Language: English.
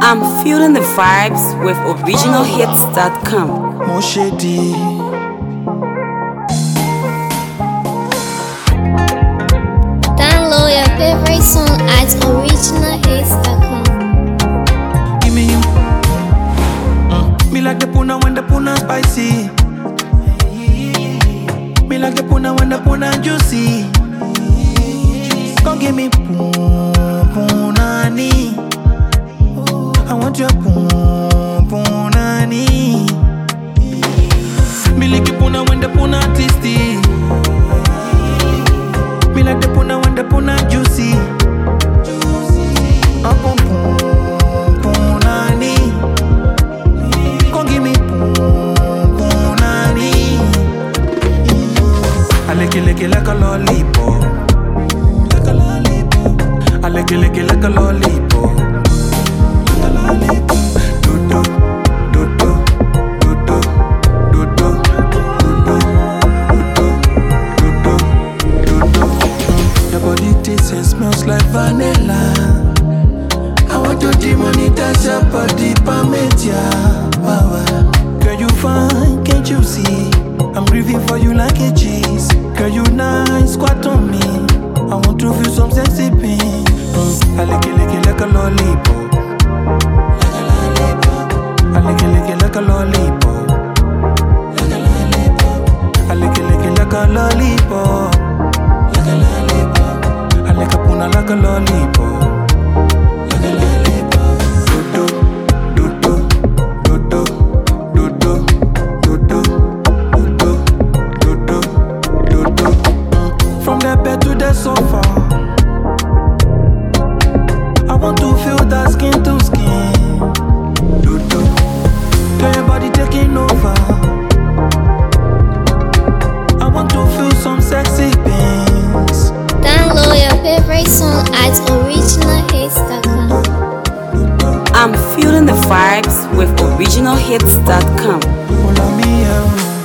I'm feeling the vibes with originalhits.com. Moshedi. Download your favorite song at originalhits.com. Give me you. Me like the puna when the puna spicy. Me like the puna when the puna juicy. Come give me punani. I want your punani. Me like the puna when the puna tasty. Me like the puna when the puna juicy. Punani. Come give me punani. I lick it like a lollipop. I lick it like a lollipop. Do-do, do-do, do-do, do-do, do-do, do-do, do-do. Your body tastes and smells like vanilla. I want your money, that's your body, permit ya. Girl, you fine, can't you see? I'm grieving for you like a cheese. Girl, you nice, squat on me. I want to feel some sexy pain. I lick it like a lollipop. I lick it like a lollipop. I lick it like a lollipop. I lick a puna like a lollipop. From the bed to the sofa, I want to feel that skin to skin. Feel your body taking over. I want to feel some sexy things. Download your favorite song at originalhits.com. I'm feeling the vibes with originalhits.com. Hola mía.